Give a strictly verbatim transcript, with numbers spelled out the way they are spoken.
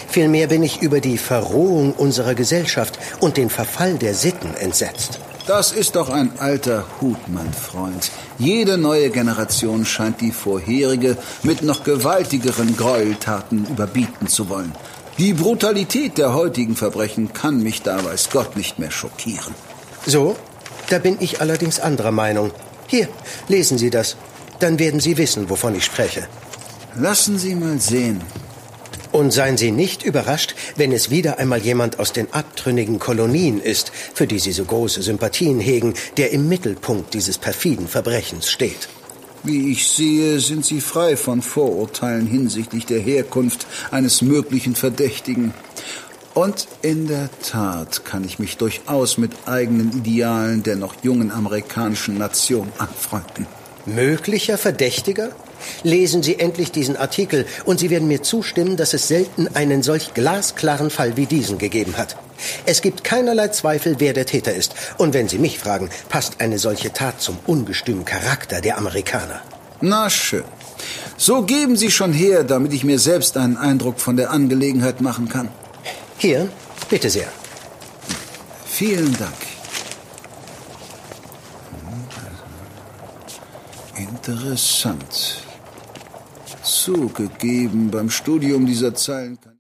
Vielmehr bin ich über die Verrohung unserer Gesellschaft und den Verfall der Sitten entsetzt. Das ist doch ein alter Hut, mein Freund. Jede neue Generation scheint die vorherige mit noch gewaltigeren Gräueltaten überbieten zu wollen. Die Brutalität der heutigen Verbrechen kann mich da, weiß Gott, nicht mehr schockieren. So? Da bin ich allerdings anderer Meinung. Hier, lesen Sie das. Dann werden Sie wissen, wovon ich spreche. Lassen Sie mal sehen. Und seien Sie nicht überrascht, wenn es wieder einmal jemand aus den abtrünnigen Kolonien ist, für die Sie so große Sympathien hegen, der im Mittelpunkt dieses perfiden Verbrechens steht. Wie ich sehe, sind Sie frei von Vorurteilen hinsichtlich der Herkunft eines möglichen Verdächtigen. Und in der Tat kann ich mich durchaus mit eigenen Idealen der noch jungen amerikanischen Nation anfreunden. Möglicher Verdächtiger? Lesen Sie endlich diesen Artikel und Sie werden mir zustimmen, dass es selten einen solch glasklaren Fall wie diesen gegeben hat. Es gibt keinerlei Zweifel, wer der Täter ist. Und wenn Sie mich fragen, passt eine solche Tat zum ungestümen Charakter der Amerikaner. Na schön. So geben Sie schon her, damit ich mir selbst einen Eindruck von der Angelegenheit machen kann. Hier, bitte sehr. Vielen Dank. Interessant. Zugegeben, beim Studium dieser Zeilen kann